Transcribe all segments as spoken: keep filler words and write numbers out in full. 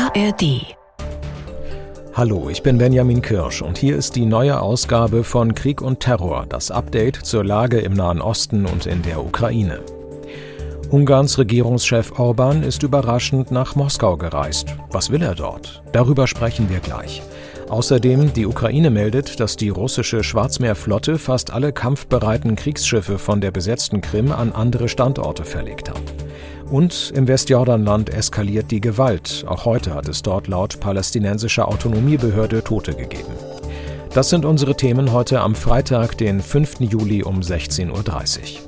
A R D. Hallo, ich bin Benjamin Kirsch und hier ist die neue Ausgabe von Krieg und Terror, das Update zur Lage im Nahen Osten und in der Ukraine. Ungarns Regierungschef Orbán ist überraschend nach Moskau gereist. Was will er dort? Darüber sprechen wir gleich. Außerdem, die Ukraine meldet, dass die russische Schwarzmeerflotte fast alle kampfbereiten Kriegsschiffe von der besetzten Krim an andere Standorte verlegt hat. Und im Westjordanland eskaliert die Gewalt. Auch heute hat es dort laut palästinensischer Autonomiebehörde Tote gegeben. Das sind unsere Themen heute am Freitag, den fünften Juli um sechzehn Uhr dreißig.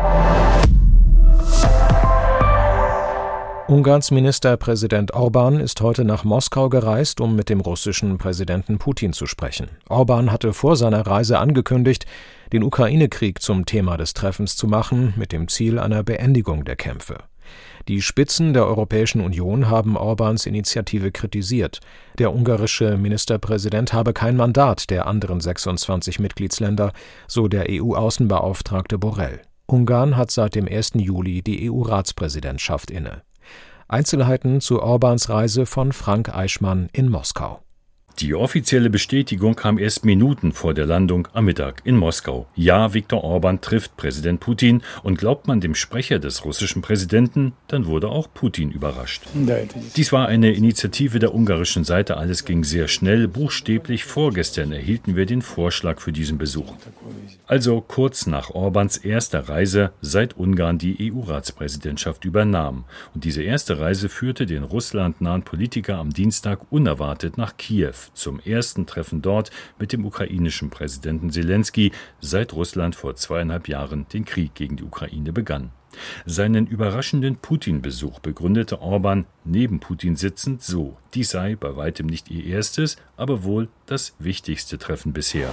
Ungarns Ministerpräsident Orbán ist heute nach Moskau gereist, um mit dem russischen Präsidenten Putin zu sprechen. Orbán hatte vor seiner Reise angekündigt, den Ukraine-Krieg zum Thema des Treffens zu machen, mit dem Ziel einer Beendigung der Kämpfe. Die Spitzen der Europäischen Union haben Orbáns Initiative kritisiert. Der ungarische Ministerpräsident habe kein Mandat der anderen sechsundzwanzig Mitgliedsländer, so der E U-Außenbeauftragte Borrell. Ungarn hat seit dem ersten Juli die E U-Ratspräsidentschaft inne. Einzelheiten zu Orbáns Reise von Frank Eichmann in Moskau. Die offizielle Bestätigung kam erst Minuten vor der Landung am Mittag in Moskau. Ja, Viktor Orbán trifft Präsident Putin, und glaubt man dem Sprecher des russischen Präsidenten, dann wurde auch Putin überrascht. Dies war eine Initiative der ungarischen Seite, alles ging sehr schnell. Buchstäblich vorgestern erhielten wir den Vorschlag für diesen Besuch. Also kurz nach Orbáns erster Reise, seit Ungarn die E U-Ratspräsidentschaft übernahm. Und diese erste Reise führte den russlandnahen Politiker am Dienstag unerwartet nach Kiew, zum ersten Treffen dort mit dem ukrainischen Präsidenten Selenskyj, seit Russland vor zweieinhalb Jahren den Krieg gegen die Ukraine begann. Seinen überraschenden Putin-Besuch begründete Orbán, neben Putin sitzend, so: Dies sei bei weitem nicht ihr erstes, aber wohl das wichtigste Treffen bisher.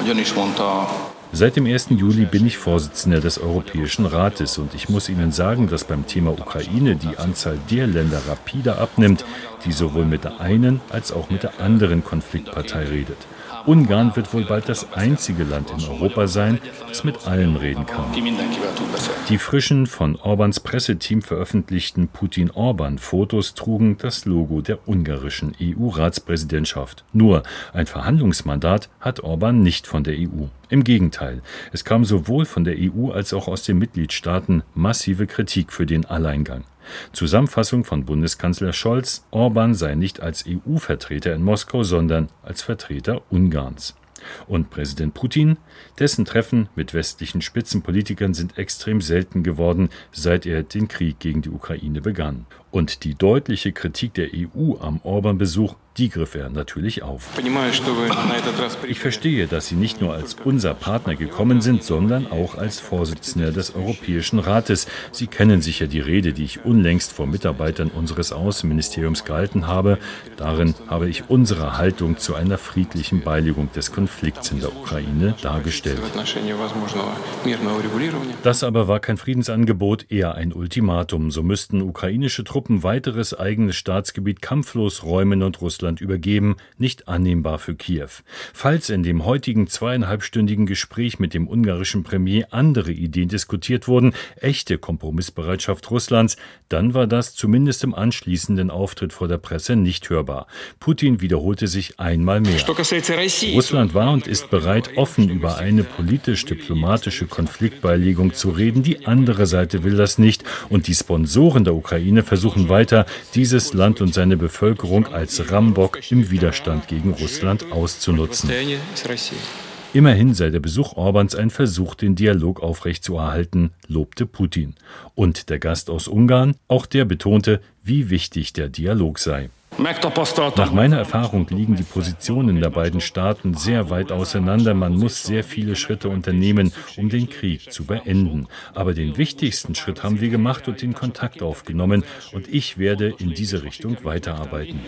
Seit dem ersten Juli bin ich Vorsitzender des Europäischen Rates, und ich muss Ihnen sagen, dass beim Thema Ukraine die Anzahl der Länder rapide abnimmt, die sowohl mit der einen als auch mit der anderen Konfliktpartei redet. Ungarn wird wohl bald das einzige Land in Europa sein, das mit allen reden kann. Die frischen, von Orbáns Presseteam veröffentlichten Putin-Orbán-Fotos trugen das Logo der ungarischen E U-Ratspräsidentschaft. Nur ein Verhandlungsmandat hat Orbán nicht von der E U. Im Gegenteil, es kam sowohl von der E U als auch aus den Mitgliedstaaten massive Kritik für den Alleingang. Zusammenfassung von Bundeskanzler Scholz: Orbán sei nicht als E U-Vertreter in Moskau, sondern als Vertreter Ungarns. Und Präsident Putin? Dessen Treffen mit westlichen Spitzenpolitikern sind extrem selten geworden, seit er den Krieg gegen die Ukraine begann. Und die deutliche Kritik der E U am Orbán-Besuch, die griff er natürlich auf. Ich verstehe, dass Sie nicht nur als unser Partner gekommen sind, sondern auch als Vorsitzender des Europäischen Rates. Sie kennen sicher die Rede, die ich unlängst vor Mitarbeitern unseres Außenministeriums gehalten habe. Darin habe ich unsere Haltung zu einer friedlichen Beilegung des Konflikts in der Ukraine dargestellt. Das aber war kein Friedensangebot, eher ein Ultimatum. So müssten ukrainische Truppen weiteres eigenes Staatsgebiet kampflos räumen und Russland übergeben, nicht annehmbar für Kiew. Falls in dem heutigen zweieinhalbstündigen Gespräch mit dem ungarischen Premier andere Ideen diskutiert wurden, echte Kompromissbereitschaft Russlands, dann war das zumindest im anschließenden Auftritt vor der Presse nicht hörbar. Putin wiederholte sich einmal mehr. Russland war und ist bereit, offen über eine politisch-diplomatische Konfliktbeilegung zu reden. Die andere Seite will das nicht, und die Sponsoren der Ukraine versuchen weiter, dieses Land und seine Bevölkerung als Rambock im Widerstand gegen Russland auszunutzen. Immerhin sei der Besuch Orbáns ein Versuch, den Dialog aufrechtzuerhalten, lobte Putin. Und der Gast aus Ungarn, auch der betonte, wie wichtig der Dialog sei. Nach meiner Erfahrung liegen die Positionen der beiden Staaten sehr weit auseinander. Man muss sehr viele Schritte unternehmen, um den Krieg zu beenden. Aber den wichtigsten Schritt haben wir gemacht und den Kontakt aufgenommen. Und ich werde in diese Richtung weiterarbeiten.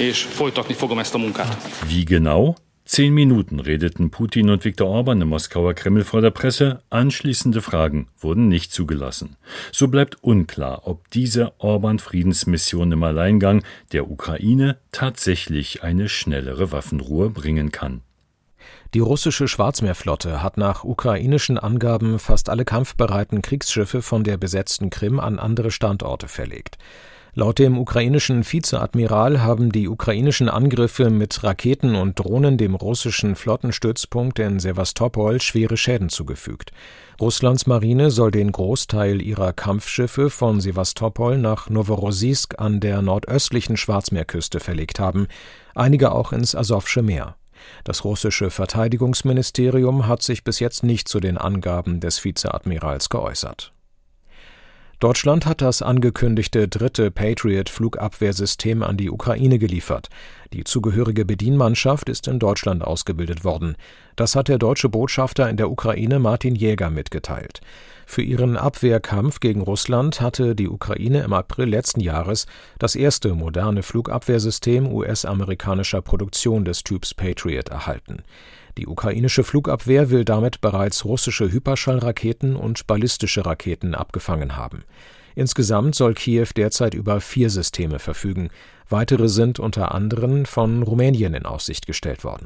Wie genau? Zehn Minuten redeten Putin und Viktor Orbán im Moskauer Kreml vor der Presse. Anschließende Fragen wurden nicht zugelassen. So bleibt unklar, ob diese Orbán-Friedensmission im Alleingang der Ukraine tatsächlich eine schnellere Waffenruhe bringen kann. Die russische Schwarzmeerflotte hat nach ukrainischen Angaben fast alle kampfbereiten Kriegsschiffe von der besetzten Krim an andere Standorte verlegt. Laut dem ukrainischen Vizeadmiral haben die ukrainischen Angriffe mit Raketen und Drohnen dem russischen Flottenstützpunkt in Sewastopol schwere Schäden zugefügt. Russlands Marine soll den Großteil ihrer Kampfschiffe von Sewastopol nach Noworossijsk an der nordöstlichen Schwarzmeerküste verlegt haben, einige auch ins Asowsche Meer. Das russische Verteidigungsministerium hat sich bis jetzt nicht zu den Angaben des Vizeadmirals geäußert. Deutschland hat das angekündigte dritte Patriot-Flugabwehrsystem an die Ukraine geliefert. Die zugehörige Bedienmannschaft ist in Deutschland ausgebildet worden. Das hat der deutsche Botschafter in der Ukraine Martin Jäger mitgeteilt. Für ihren Abwehrkampf gegen Russland hatte die Ukraine im April letzten Jahres das erste moderne Flugabwehrsystem U S-amerikanischer Produktion des Typs Patriot erhalten. Die ukrainische Flugabwehr will damit bereits russische Hyperschallraketen und ballistische Raketen abgefangen haben. Insgesamt soll Kiew derzeit über vier Systeme verfügen. Weitere sind unter anderem von Rumänien in Aussicht gestellt worden.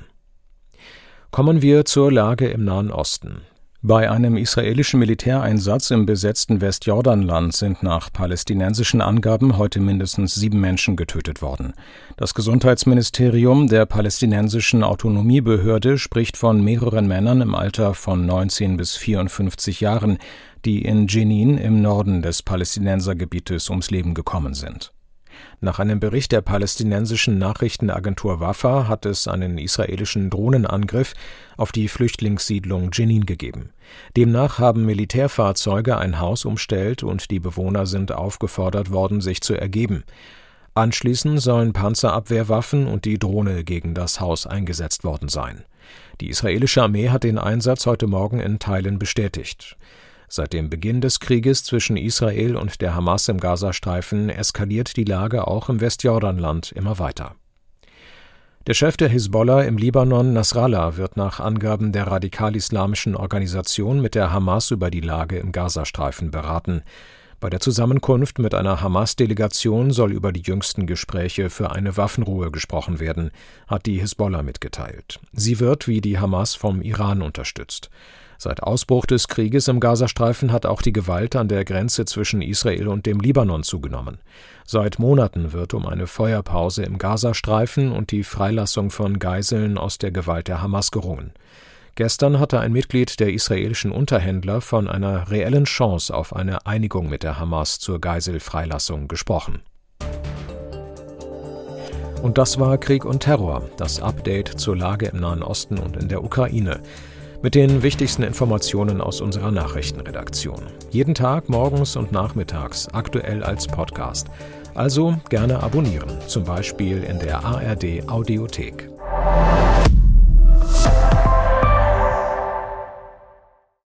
Kommen wir zur Lage im Nahen Osten. Bei einem israelischen Militäreinsatz im besetzten Westjordanland sind nach palästinensischen Angaben heute mindestens sieben Menschen getötet worden. Das Gesundheitsministerium der palästinensischen Autonomiebehörde spricht von mehreren Männern im Alter von neunzehn bis vierundfünfzig Jahren, die in Jenin im Norden des Palästinensergebietes ums Leben gekommen sind. Nach einem Bericht der palästinensischen Nachrichtenagentur Wafa hat es einen israelischen Drohnenangriff auf die Flüchtlingssiedlung Jenin gegeben. Demnach haben Militärfahrzeuge ein Haus umstellt und die Bewohner sind aufgefordert worden, sich zu ergeben. Anschließend sollen Panzerabwehrwaffen und die Drohne gegen das Haus eingesetzt worden sein. Die israelische Armee hat den Einsatz heute Morgen in Teilen bestätigt. Seit dem Beginn des Krieges zwischen Israel und der Hamas im Gazastreifen eskaliert die Lage auch im Westjordanland immer weiter. Der Chef der Hisbollah im Libanon, Nasrallah, wird nach Angaben der radikal-islamischen Organisation mit der Hamas über die Lage im Gazastreifen beraten. Bei der Zusammenkunft mit einer Hamas-Delegation soll über die jüngsten Gespräche für eine Waffenruhe gesprochen werden, hat die Hisbollah mitgeteilt. Sie wird wie die Hamas vom Iran unterstützt. Seit Ausbruch des Krieges im Gazastreifen hat auch die Gewalt an der Grenze zwischen Israel und dem Libanon zugenommen. Seit Monaten wird um eine Feuerpause im Gazastreifen und die Freilassung von Geiseln aus der Gewalt der Hamas gerungen. Gestern hatte ein Mitglied der israelischen Unterhändler von einer reellen Chance auf eine Einigung mit der Hamas zur Geiselfreilassung gesprochen. Und das war Krieg und Terror, das Update zur Lage im Nahen Osten und in der Ukraine. Mit den wichtigsten Informationen aus unserer Nachrichtenredaktion. Jeden Tag morgens und nachmittags aktuell als Podcast. Also gerne abonnieren, zum Beispiel in der A R D Audiothek.